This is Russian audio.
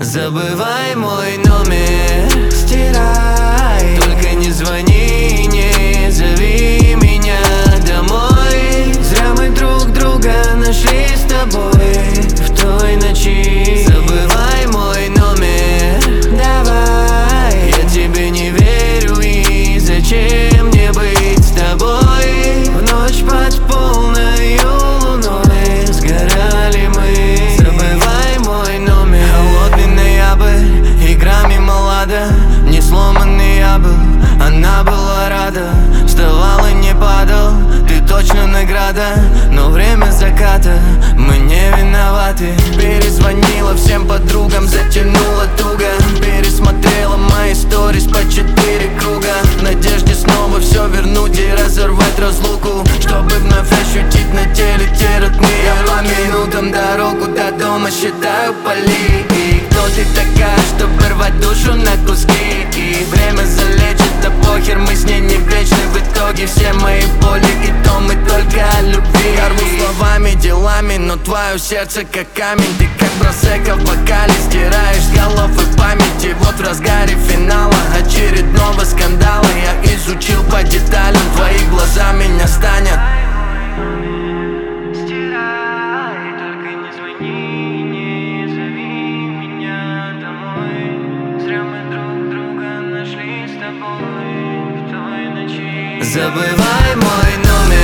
Забывай мой номер, стирай, только не звони, не зови меня домой. Зря мы друг друга нашли с тобой в той ночи. Забывай мой номер, давай, я тебе не верю, и зачем мне быть с тобой? В ночь под полною луной сгорали мы. Забывай мой номер. Холодный ноябрь, игра мимо лада. Не сломанный я был, она была рада. Вставал и не падал, ты точно награда. Но время заката, мы не виноваты. Перезвонила всем подругам, затянула туго. Пересмотрела мои сторис по 4 круга. В надежде снова все вернуть и разорвать разлуку, чтобы вновь ощутить на теле те родные. Я по минутам дорогу до дома считаю поли. И кто ты такая, чтобы рвать душу на куски? И время залечит, да похер, мы с ней не вечны. В итоге все мои боли, и то мы только о любви. Я рву словами, делами, но твое сердце как камень. Ты как просека в бокале, стираешь с голов и памяти. Вот в разгаре финала очередного скандала я изучил по деталям, твои глаза меня станет. Стирай, только не звони, не зови меня домой. Зря мы друг друга нашли с тобой в той ночи. Забывай мой номер.